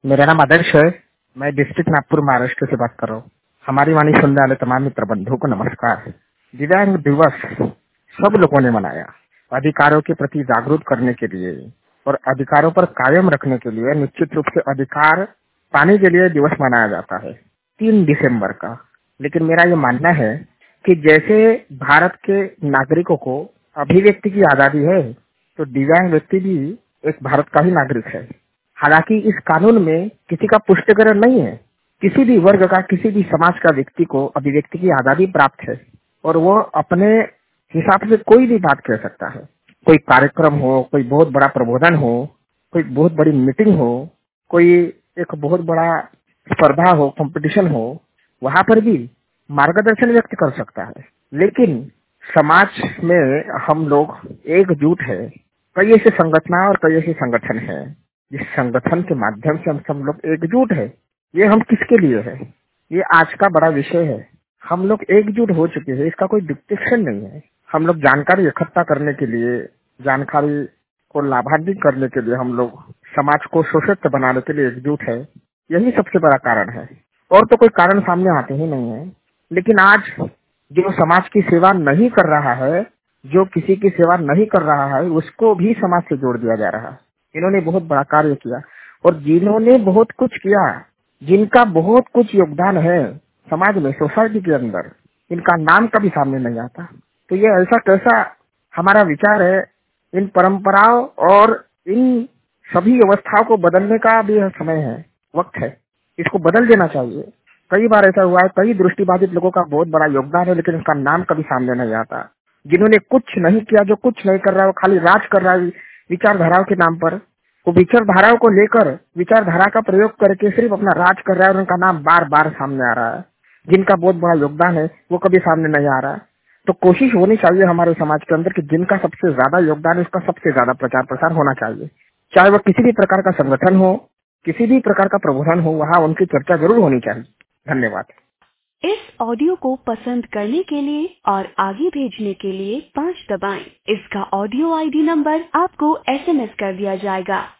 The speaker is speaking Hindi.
मेरा नाम आदर्श है। मैं डिस्ट्रिक्ट नागपुर महाराष्ट्र से बात कर रहा हूँ। हमारी वाणी सुनने वाले तमाम मित्र बंधुओं को नमस्कार। दिव्यांग दिवस सब लोगों ने मनाया अधिकारों के प्रति जागरूक करने के लिए और अधिकारों पर कायम रखने के लिए। निश्चित रूप से अधिकार पाने के लिए दिवस मनाया जाता है 3 दिसंबर का। लेकिन मेरा ये मानना है कि जैसे भारत के नागरिकों को अभिव्यक्ति की आजादी है, तो दिव्यांग व्यक्ति भी एक भारत का ही नागरिक है। हालांकि इस कानून में किसी का पुष्टिकरण नहीं है। किसी भी वर्ग का, किसी भी समाज का व्यक्ति को अभिव्यक्ति की आजादी प्राप्त है और वो अपने हिसाब से कोई भी बात कह सकता है। कोई कार्यक्रम हो, कोई बहुत बड़ा प्रबोधन हो, कोई बहुत बड़ी मीटिंग हो, कोई एक बहुत बड़ा स्पर्धा हो, कंपटीशन हो, वहां पर भी मार्गदर्शन व्यक्त कर सकता है। लेकिन समाज में हम लोग एकजुट है। कई ऐसे संगठन और कई ऐसे संगठन है जिस संगठन के माध्यम से हम सब लोग एकजुट है। ये हम किसके लिए है, ये आज का बड़ा विषय है। हम लोग एकजुट हो चुके हैं, इसका कोई डिक्टेशन नहीं है। हम लोग जानकारी इकट्ठा करने के लिए, जानकारी को लाभान्वित करने के लिए, हम लोग समाज को सशक्त बनाने के लिए एकजुट है। यही सबसे बड़ा कारण है और तो कोई कारण सामने आते ही नहीं है। लेकिन आज जो समाज की सेवा नहीं कर रहा है, जो किसी की सेवा नहीं कर रहा है, उसको भी समाज से जोड़ दिया जा रहा है। इन्होंने बहुत बड़ा कार्य किया और जिन्होंने बहुत कुछ किया, जिनका बहुत कुछ योगदान है समाज में, सोसाइटी के अंदर, इनका नाम कभी सामने नहीं आता। तो ये ऐसा कैसा हमारा विचार है। इन परंपराओं और इन सभी व्यवस्थाओं को बदलने का भी समय है, वक्त है। इसको बदल देना चाहिए। कई बार ऐसा हुआ है, कई दृष्टिबाधित लोगों का बहुत बड़ा योगदान है, लेकिन उसका नाम कभी सामने नहीं आता। जिन्होंने कुछ नहीं किया, जो कुछ नहीं कर रहा है, वो खाली राज कर रहा है विचारधाराओं के नाम पर। वो विचारधाराओं को लेकर विचारधारा का प्रयोग करके सिर्फ अपना राज कर रहा है और उनका नाम बार बार सामने आ रहा है। जिनका बहुत बड़ा योगदान है वो कभी सामने नहीं आ रहा है। तो कोशिश होनी चाहिए हमारे समाज के अंदर कि जिनका सबसे ज्यादा योगदान है उसका सबसे ज्यादा प्रचार प्रसार होना चाहिए। चाहे वो किसी भी प्रकार का संगठन हो, किसी भी प्रकार का प्रबोधन हो, वहाँ उनकी चर्चा जरूर होनी चाहिए। धन्यवाद। इस ऑडियो को पसंद करने के लिए और आगे भेजने के लिए 5 दबाएं। इसका ऑडियो आईडी नंबर आपको SMS कर दिया जाएगा।